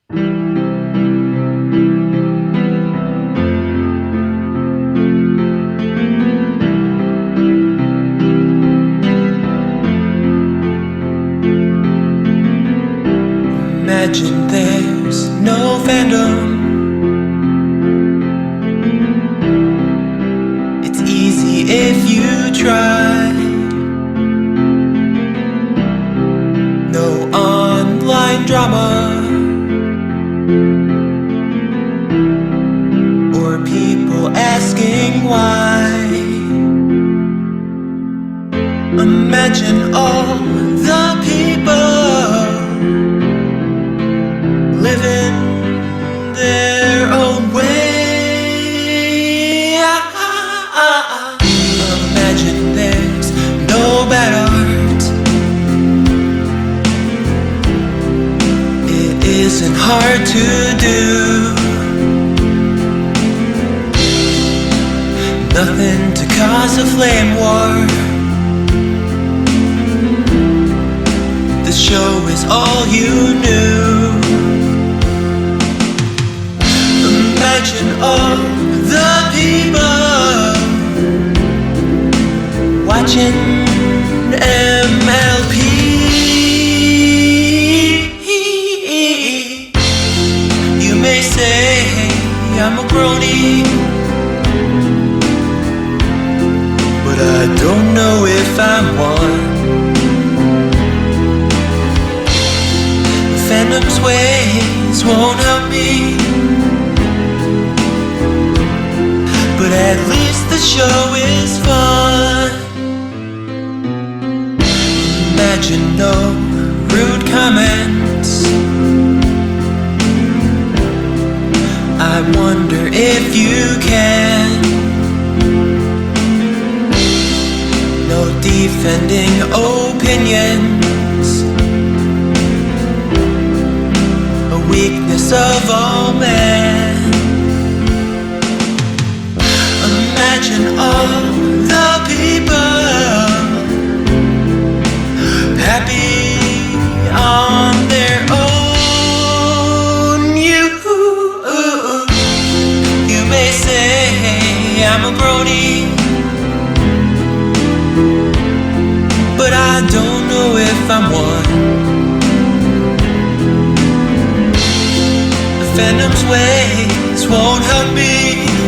Imagine there's no fandom. It's easy if you try. No online drama or people asking why. Imagine all the people living their own way. Imagine there's no bad art. It isn't hard to do. Nothing to cause a flame war. The show is all you knew. Imagine all the people watching MLP. You may say I'm a groanie, but I don't know if I'm one. Fandom's ways won't help me, but at least the show is fun. Imagine no rude comments. I wonder if you can. No defending opinions, a weakness of all men. Imagine all the people happy on their own. You may say I'm a brony, but I don't know if I'm one. The fandom's ways won't help me,